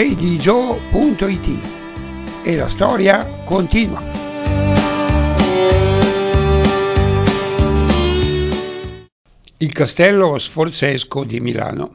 redigio.it e la storia continua. Il Castello Sforzesco di Milano.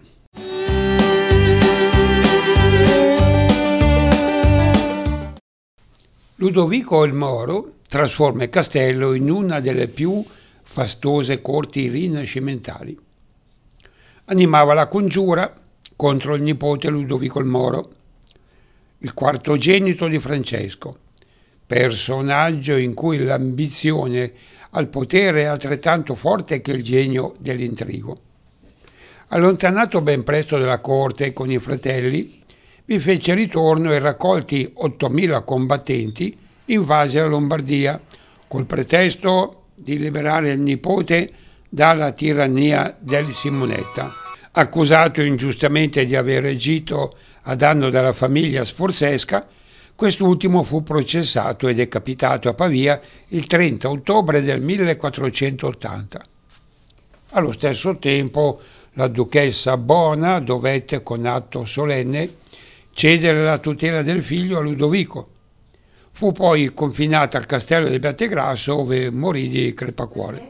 Ludovico il Moro trasforma il castello in una delle più fastose corti rinascimentali. Animava la congiura contro il nipote Ludovico il Moro, il quartogenito di Francesco, personaggio in cui l'ambizione al potere è altrettanto forte che il genio dell'intrigo. Allontanato ben presto dalla corte con i fratelli, vi fece ritorno e raccolti 8.000 combattenti invase la Lombardia col pretesto di liberare il nipote dalla tirannia del Simonetta. Accusato ingiustamente di aver agito a danno della famiglia sforzesca, quest'ultimo fu processato e decapitato a Pavia il 30 ottobre del 1480. Allo stesso tempo la duchessa Bona dovette con atto solenne cedere la tutela del figlio a Ludovico. Fu poi confinata al castello di Battegrasso, dove morì di crepacuore.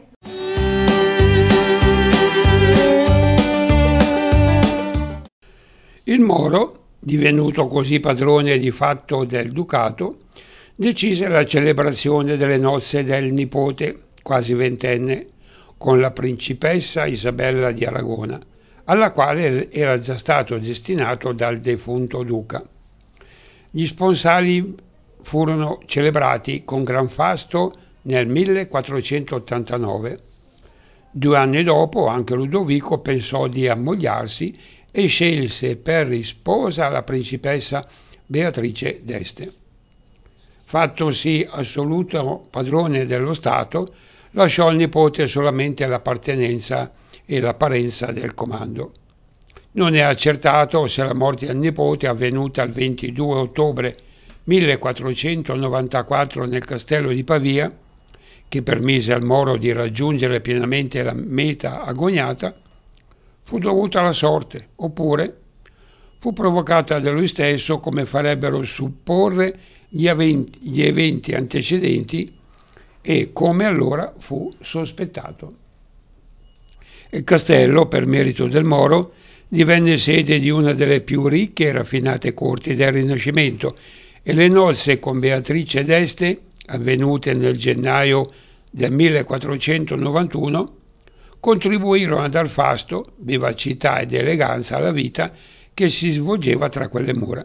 Il Moro, divenuto così padrone di fatto del ducato, decise la celebrazione delle nozze del nipote, quasi ventenne, con la principessa Isabella di Aragona, alla quale era già stato destinato dal defunto duca. Gli sponsali furono celebrati con gran fasto nel 1489. 2 anni dopo anche Ludovico pensò di ammogliarsi e scelse per sposa la principessa Beatrice d'Este. Fattosi assoluto padrone dello Stato, lasciò al nipote solamente l'appartenenza e l'apparenza del comando. Non è accertato se la morte del nipote, avvenuta il 22 ottobre 1494 nel castello di Pavia, che permise al Moro di raggiungere pienamente la meta agoniata, fu dovuta alla sorte, oppure fu provocata da lui stesso, come farebbero supporre gli eventi antecedenti, e come allora fu sospettato. Il castello, per merito del Moro, divenne sede di una delle più ricche e raffinate corti del Rinascimento, e le nozze con Beatrice d'Este, avvenute nel gennaio del 1491, contribuirono a dar fasto, vivacità ed eleganza alla vita che si svolgeva tra quelle mura.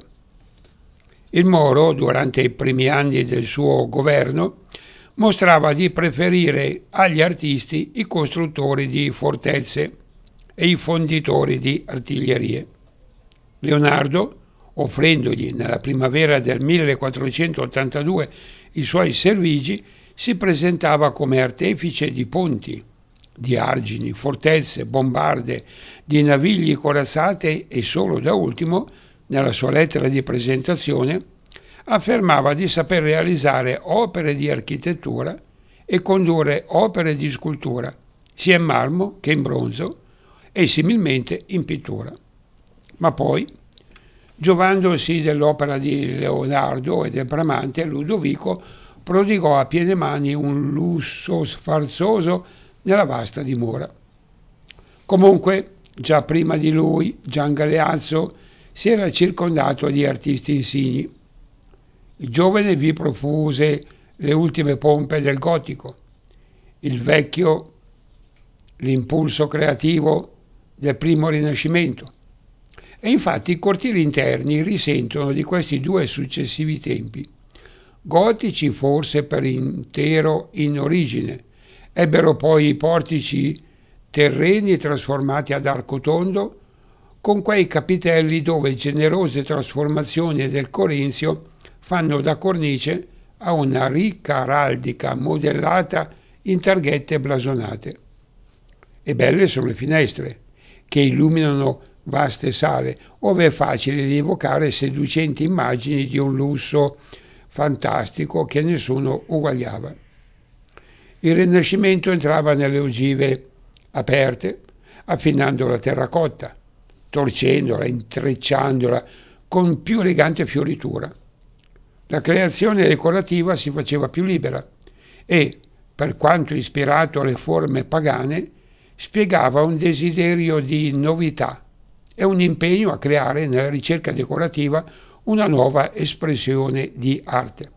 Il Moro, durante i primi anni del suo governo, mostrava di preferire agli artisti i costruttori di fortezze e i fonditori di artiglierie. Leonardo, offrendogli nella primavera del 1482 i suoi servigi, si presentava come artefice di ponti, di argini, fortezze, bombarde, di navigli corazzate e solo da ultimo, nella sua lettera di presentazione, affermava di saper realizzare opere di architettura e condurre opere di scultura, sia in marmo che in bronzo e similmente in pittura. Ma poi, giovandosi dell'opera di Leonardo e del Bramante, Ludovico prodigò a piene mani un lusso sfarzoso nella vasta dimora. Comunque, già prima di lui, Gian Galeazzo si era circondato di artisti insigni. Il giovane vi profuse le ultime pompe del gotico, il vecchio l'impulso creativo del primo Rinascimento. E infatti i cortili interni risentono di questi due successivi tempi. Gotici forse per intero in origine, ebbero poi i portici terreni trasformati ad arco tondo, con quei capitelli dove generose trasformazioni del Corinzio fanno da cornice a una ricca araldica modellata in targhette blasonate. E belle sono le finestre, che illuminano vaste sale, ove è facile di evocare seducenti immagini di un lusso fantastico che nessuno uguagliava. Il Rinascimento entrava nelle ogive aperte, affinando la terracotta, torcendola, intrecciandola, con più elegante fioritura. La creazione decorativa si faceva più libera e, per quanto ispirato alle forme pagane, spiegava un desiderio di novità e un impegno a creare nella ricerca decorativa una nuova espressione di arte.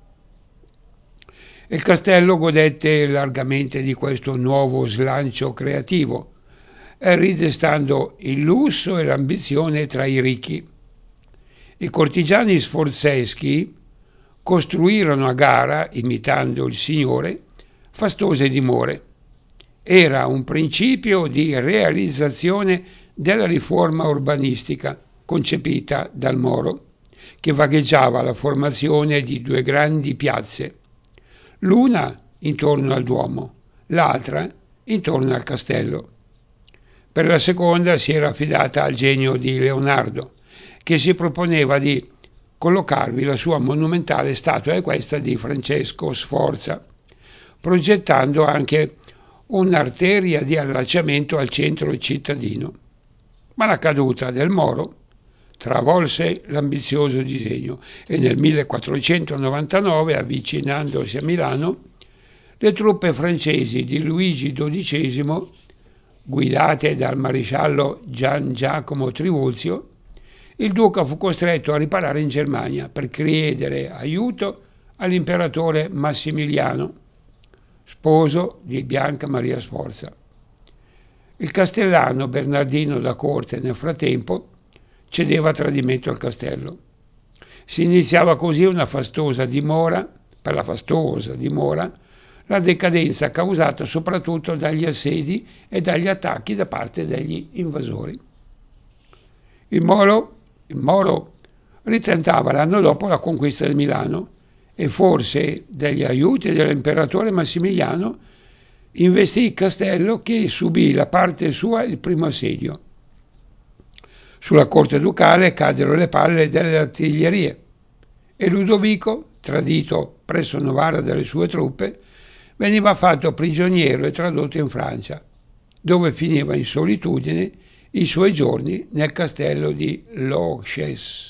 Il castello godette largamente di questo nuovo slancio creativo, ridestando il lusso e l'ambizione tra i ricchi. I cortigiani sforzeschi costruirono a gara, imitando il signore, fastose dimore. Era un principio di realizzazione della riforma urbanistica concepita dal Moro, che vagheggiava la formazione di due grandi piazze, l'una intorno al Duomo, l'altra intorno al castello. Per la seconda si era affidata al genio di Leonardo, che si proponeva di collocarvi la sua monumentale statua equestre di Francesco Sforza, progettando anche un'arteria di allacciamento al centro cittadino. Ma la caduta del Moro travolse l'ambizioso disegno e nel 1499, avvicinandosi a Milano, le truppe francesi di Luigi XII, guidate dal maresciallo Gian Giacomo Trivulzio, il duca fu costretto a riparare in Germania per chiedere aiuto all'imperatore Massimiliano, sposo di Bianca Maria Sforza. Il castellano Bernardino da Corte nel frattempo cedeva a tradimento il castello. Si iniziava così una fastosa dimora, per la fastosa dimora, la decadenza causata soprattutto dagli assedi e dagli attacchi da parte degli invasori. Il Moro ritentava l'anno dopo la conquista di Milano e forse degli aiuti dell'imperatore Massimiliano investì il castello, che subì la parte sua il primo assedio. Sulla corte ducale caddero le palle delle artiglierie e Ludovico, tradito presso Novara dalle sue truppe, veniva fatto prigioniero e tradotto in Francia, dove finiva in solitudine i suoi giorni nel castello di Loches.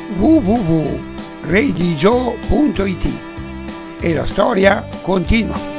www.redigio.it e la storia continua.